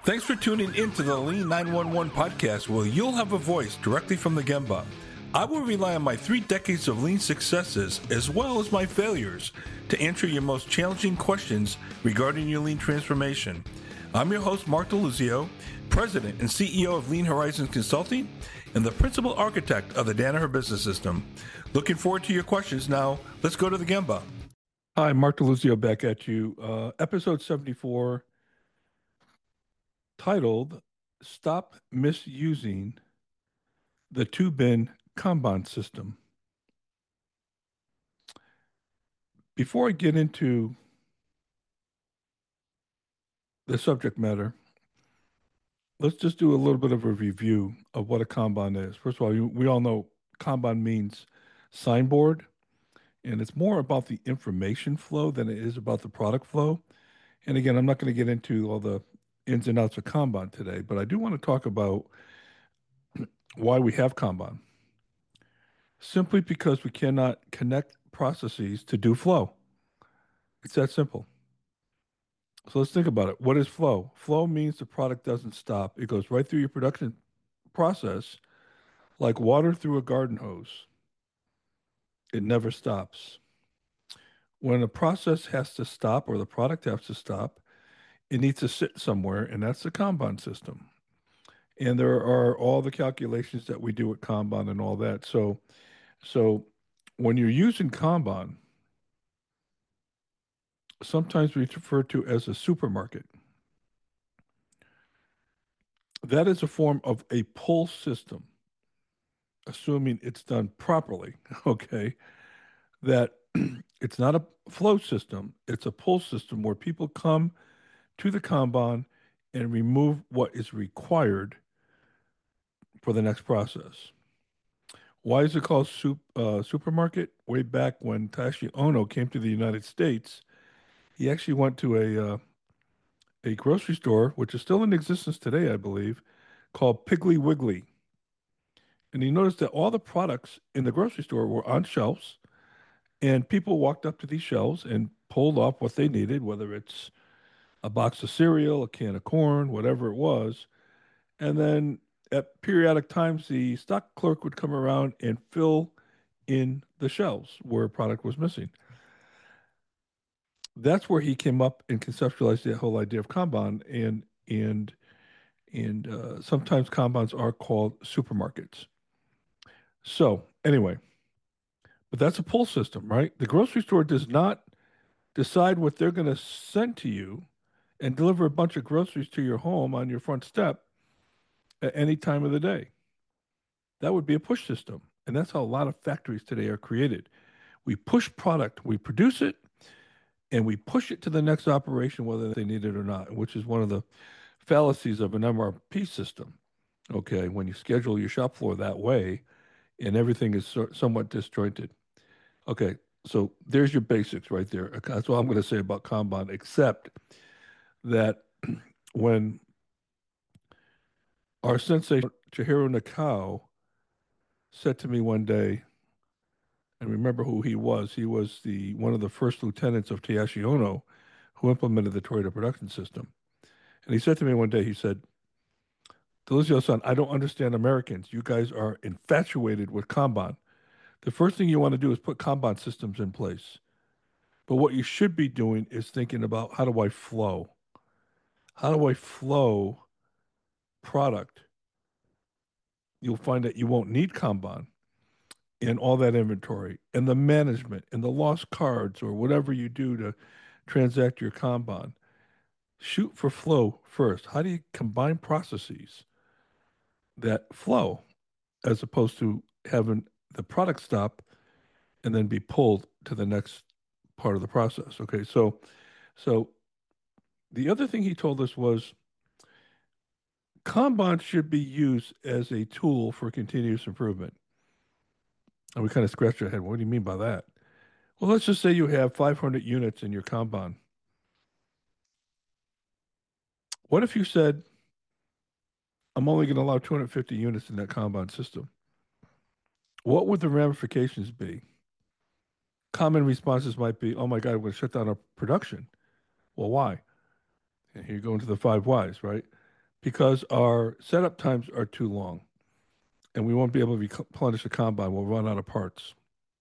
Thanks for tuning in to the Lean 911 podcast, where you'll have a voice directly from the Gemba. I will rely on my 3 decades of lean successes as well as my failures to answer your most challenging questions regarding your lean transformation. I'm your host, Mark DeLuzio, President and CEO of Lean Horizons Consulting and the Principal Architect of the Danaher Business System. Looking forward to your questions. Now, let's go to the Gemba. Hi, Mark DeLuzio back at you. Episode 74, titled Stop Misusing the Two-Bin Kanban System. Before I get into the subject matter, let's just do a little bit of a review of what a Kanban is. First of all, we all know Kanban means signboard, and it's more about the information flow than it is about the product flow. And again, I'm not going to get into all the ins and outs of Kanban today, but I do want to talk about why we have Kanban. Simply because we cannot connect processes to do flow. It's that simple. So let's think about it. What is flow? Flow means the product doesn't stop. It goes right through your production process like water through a garden hose. It never stops. When a process has to stop or the product has to stop, it needs to sit somewhere, and that's the Kanban system. And there are all the calculations that we do with Kanban and all that. So when you're using Kanban, sometimes we refer to as a supermarket. That is a form of a pull system, assuming it's done properly, okay? That it's not a flow system, it's a pull system where people come to the Kanban and remove what is required for the next process. Why is it called supermarket? Way back when Taishi Ono came to the United States, he actually went to a grocery store, which is still in existence today, I believe, called Piggly Wiggly. And he noticed that all the products in the grocery store were on shelves, and people walked up to these shelves and pulled off what they needed, whether it's a box of cereal, a can of corn, whatever it was. And then at periodic times, the stock clerk would come around and fill in the shelves where a product was missing. That's where he came up and conceptualized the whole idea of Kanban, and sometimes Kanbans are called supermarkets. So anyway, but that's a pull system, right? The grocery store does not decide what they're going to send to you and deliver a bunch of groceries to your home on your front step at any time of the day. That would be a push system. And that's how a lot of factories today are created. We push product, we produce it, and we push it to the next operation, whether they need it or not, which is one of the fallacies of an MRP system. Okay, when you schedule your shop floor that way, and everything is somewhat disjointed. Okay, so there's your basics right there. That's all I'm going to say about Kanban, except that when our sensei, Chihiro Nakao, said to me one day, and remember who he was one of the first lieutenants of Taishi Ono who implemented the Toyota production system. And he said to me one day, he said, "Delizio-san, I don't understand Americans. You guys are infatuated with Kanban. The first thing you want to do is put Kanban systems in place. But what you should be doing is thinking about, how do I flow? How do I flow product? You'll find that you won't need Kanban and all that inventory and the management and the lost cards or whatever you do to transact your Kanban. Shoot for flow first. How do you combine processes that flow as opposed to having the product stop and then be pulled to the next part of the process?" Okay, so the other thing he told us was Kanban should be used as a tool for continuous improvement. And we kind of scratched our head. What do you mean by that? Well, let's just say you have 500 units in your Kanban. What if you said, I'm only going to allow 250 units in that Kanban system? What would the ramifications be? Common responses might be, oh my God, we're going to shut down our production. Well, why? And here you go into the 5 whys, right? because our setup times are too long and we won't be able to replenish the combine. We'll run out of parts.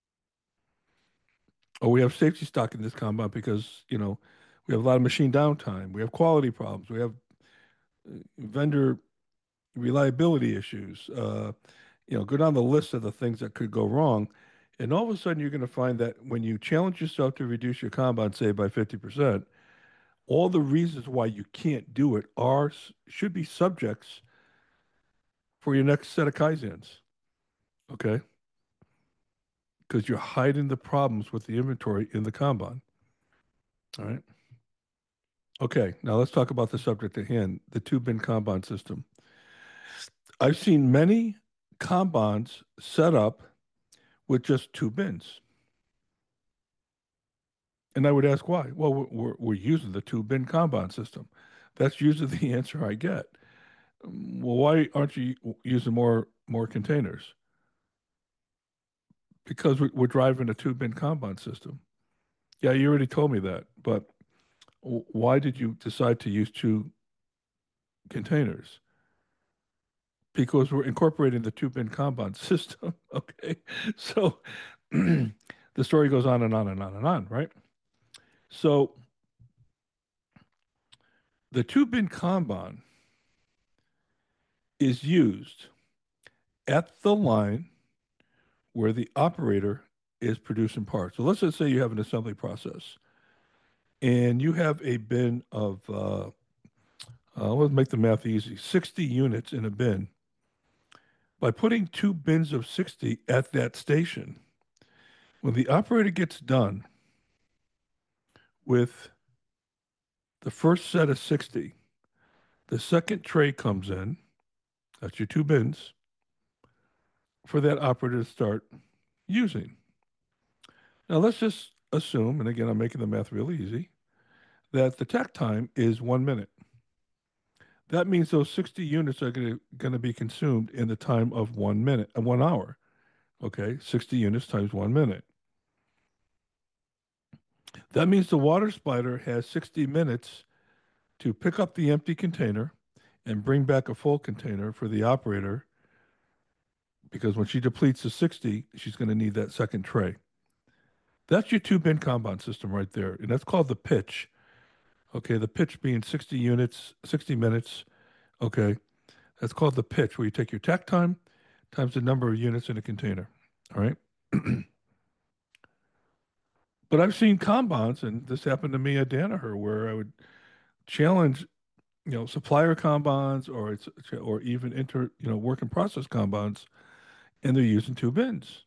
Or we have safety stock in this combine because, we have a lot of machine downtime. We have quality problems. We have vendor reliability issues. Go down the list of the things that could go wrong. And all of a sudden, you're going to find that when you challenge yourself to reduce your combine, say by 50%, all the reasons why you can't do it should be subjects for your next set of Kaizens. Okay. Because you're hiding the problems with the inventory in the Kanban. All right. Okay. Now let's talk about the subject at hand, the two bin Kanban system. I've seen many Kanbans set up with just two bins. And I would ask why. Well, we're using the two bin Kanban system. That's usually the answer I get. Well, why aren't you using more containers? Because we're driving a two bin Kanban system. Yeah, you already told me that, but why did you decide to use two containers? Because we're incorporating the two bin Kanban system. Okay. So the story goes on and on and on and on, right? So the two bin Kanban is used at the line where the operator is producing parts. So let's just say you have an assembly process and you have a bin of, let's make the math easy, 60 units in a bin. By putting two bins of 60 at that station, when the operator gets done with the first set of 60, the second tray comes in, that's your two bins, for that operator to start using. Now let's just assume, and again, I'm making the math really easy, that the takt time is 1 minute. That means those 60 units are going to be consumed in the time of 1 minute, 1 hour. Okay, 60 units times 1 minute. That means the water spider has 60 minutes to pick up the empty container and bring back a full container for the operator because when she depletes the 60, she's going to need that second tray. That's your two bin Kanban system right there. And that's called the pitch. Okay, the pitch being 60 units, 60 minutes. Okay, that's called the pitch, where you take your takt time times the number of units in a container. All right. But I've seen Kanbans, and this happened to me at Danaher, where I would challenge, supplier Kanbans or even work in process Kanbans, and they're using two bins.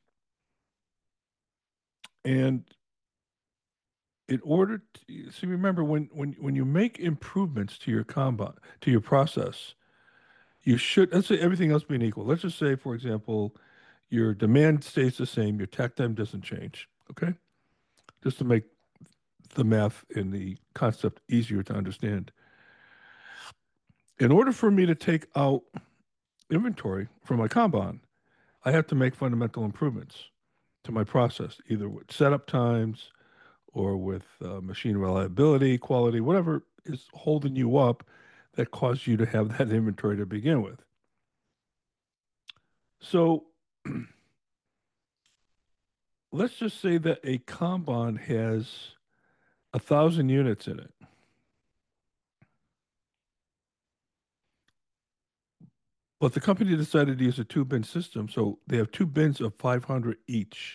And in order to see, remember when you make improvements to your Kanban, to your process, you should, let's say everything else being equal. Let's just say, for example, your demand stays the same, your takt time doesn't change. Okay. Just to make the math and the concept easier to understand. In order for me to take out inventory from my Kanban, I have to make fundamental improvements to my process, either with setup times or with machine reliability, quality, whatever is holding you up that caused you to have that inventory to begin with. So let's just say that a Kanban has 1,000 units in it. But the company decided to use a two bin system, so they have two bins of 500 each.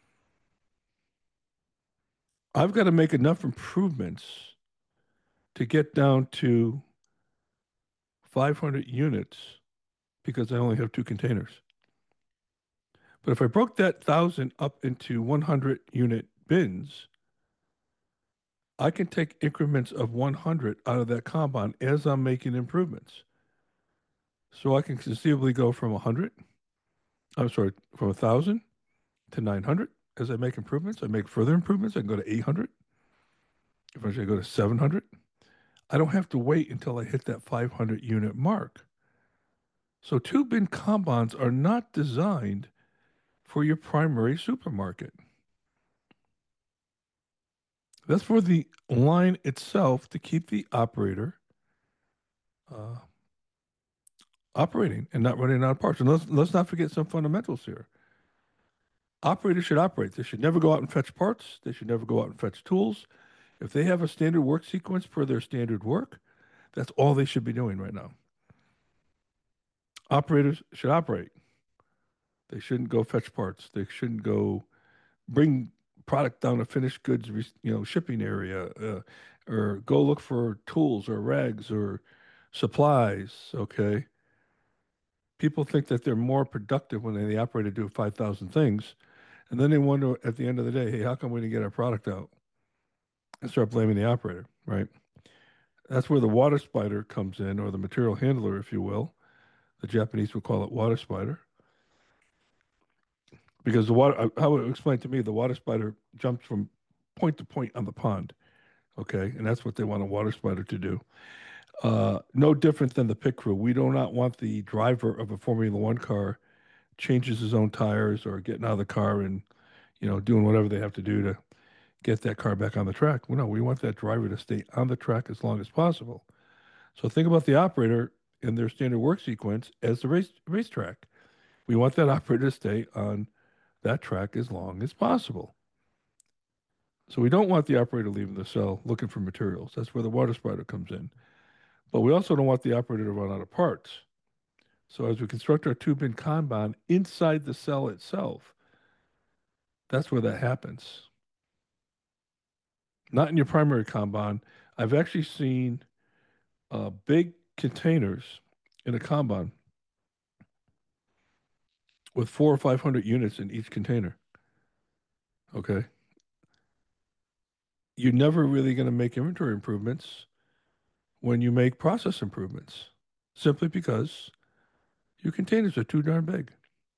I've got to make enough improvements to get down to 500 units because I only have two containers. But if I broke that 1,000 up into 100 unit bins, I can take increments of 100 out of that Kanban as I'm making improvements. So I can conceivably go from 100, I'm sorry, from 1,000 to 900 as I make improvements. I make further improvements. I can go to 800. Eventually, I go to 700. I don't have to wait until I hit that 500 unit mark. So two bin Kanbans are not designed for your primary supermarket. That's for the line itself to keep the operator operating and not running out of parts. And let's not forget some fundamentals here. Operators should operate. They should never go out and fetch parts. They should never go out and fetch tools. If they have a standard work sequence per their standard work, that's all they should be doing right now. Operators should operate. They shouldn't go fetch parts. They shouldn't go bring product down a finished goods, shipping area, or go look for tools or rags or supplies. Okay, people think that they're more productive when they operate to do 5,000 things, and then they wonder at the end of the day, hey, how come we didn't get our product out? And start blaming the operator, right? That's where the water spider comes in, or the material handler, if you will. The Japanese would call it water spider. Because the water, how it explained to me, the water spider jumps from point to point on the pond. Okay. And that's what they want a water spider to do. No different than the pit crew. We do not want the driver of a Formula One car changes his own tires or getting out of the car and, doing whatever they have to do to get that car back on the track. Well, no, we want that driver to stay on the track as long as possible. So think about the operator in their standard work sequence as the racetrack. We want that operator to stay on that track as long as possible. So we don't want the operator leaving the cell looking for materials. That's where the water spider comes in. But we also don't want the operator to run out of parts. So as we construct our tube-in Kanban inside the cell itself, that's where that happens. Not in your primary Kanban. I've actually seen big containers in a Kanban with 400 or 500 units in each container. Okay. You're never really going to make inventory improvements when you make process improvements, simply because your containers are too darn big.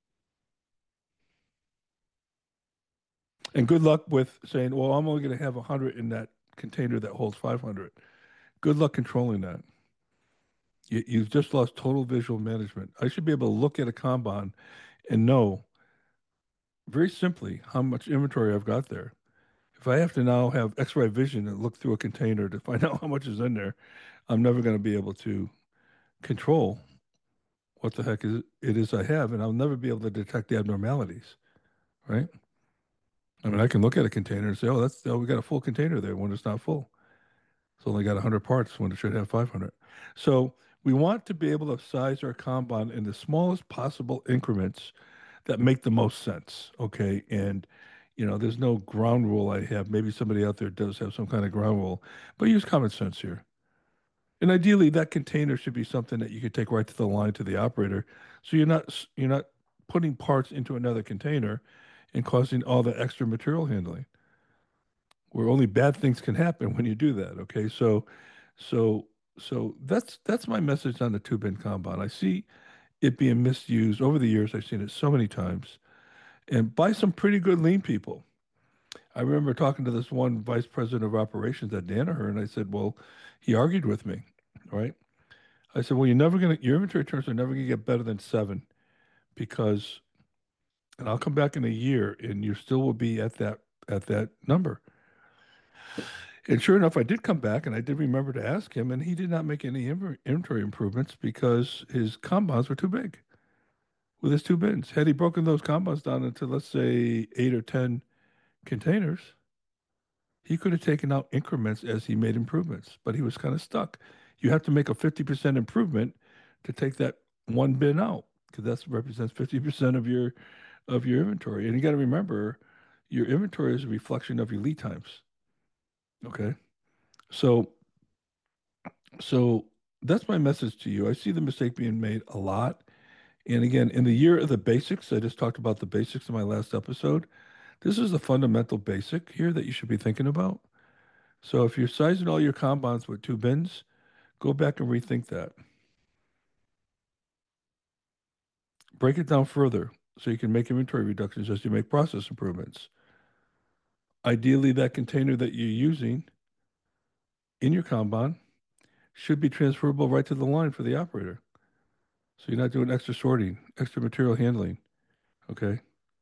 And good luck with saying, well, I'm only going to have 100 in that container that holds 500. Good luck controlling that. You've just lost total visual management. I should be able to look at a Kanban and know very simply how much inventory I've got there. If I have to now have X-ray vision and look through a container to find out how much is in there, I'm never going to be able to control what the heck it is I have, and I'll never be able to detect the abnormalities, right? I mean, I can look at a container and say, we got a full container there when it's not full. It's only got 100 parts when it should have 500. So we want to be able to size our Kanban in the smallest possible increments that make the most sense, okay? And, there's no ground rule I have. Maybe somebody out there does have some kind of ground rule, but use common sense here. And ideally, that container should be something that you could take right to the line to the operator, so you're not putting parts into another container and causing all the extra material handling. Where only bad things can happen when you do that. Okay, so that's my message on the tube-in Kanban. I see it being misused over the years. I've seen it so many times, and by some pretty good lean people. I remember talking to this one vice president of operations at Danaher, and I said, well, he argued with me, right? I said, well, your inventory turns are never gonna get better than 7 because, and I'll come back in a year and you still will be at that number. And sure enough, I did come back and I did remember to ask him, and he did not make any inventory improvements because his Kanbans were too big with his two bins. Had he broken those Kanbans down into, let's say, 8 or 10 containers, he could have taken out increments as he made improvements, but he was kind of stuck. You have to make a 50% improvement to take that one bin out because that represents 50% of your inventory. And you got to remember, your inventory is a reflection of your lead times. Okay, so so that's my message to you. I see the mistake being made a lot. And again, in the year of the basics, I just talked about the basics in my last episode. This is the fundamental basic here that you should be thinking about. So if you're sizing all your Kanbans with two bins, go back and rethink that. Break it down further so you can make inventory reductions as you make process improvements. Ideally, that container that you're using in your Kanban should be transferable right to the line for the operator. So you're not doing extra sorting, extra material handling. Okay.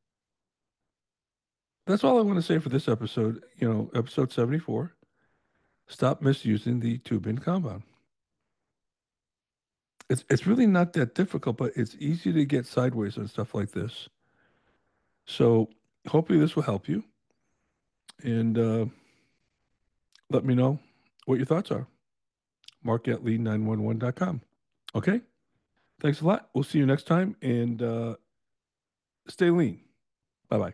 That's all I want to say for this episode. Episode 74. Stop misusing the tube-in Kanban. It's really not that difficult, but it's easy to get sideways on stuff like this. So hopefully this will help you, and let me know what your thoughts are. Mark at lean911.com. Okay? Thanks a lot. We'll see you next time, and stay lean. Bye-bye.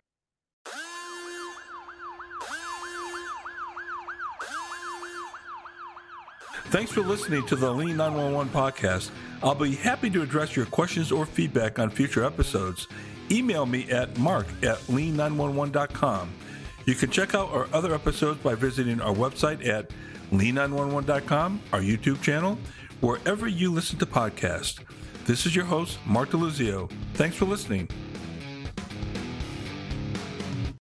Thanks for listening to the Lean 911 podcast. I'll be happy to address your questions or feedback on future episodes. Email me at mark@lean911.com. You can check out our other episodes by visiting our website at lean911.com, our YouTube channel, wherever you listen to podcasts. This is your host, Mark DeLuzio. Thanks for listening.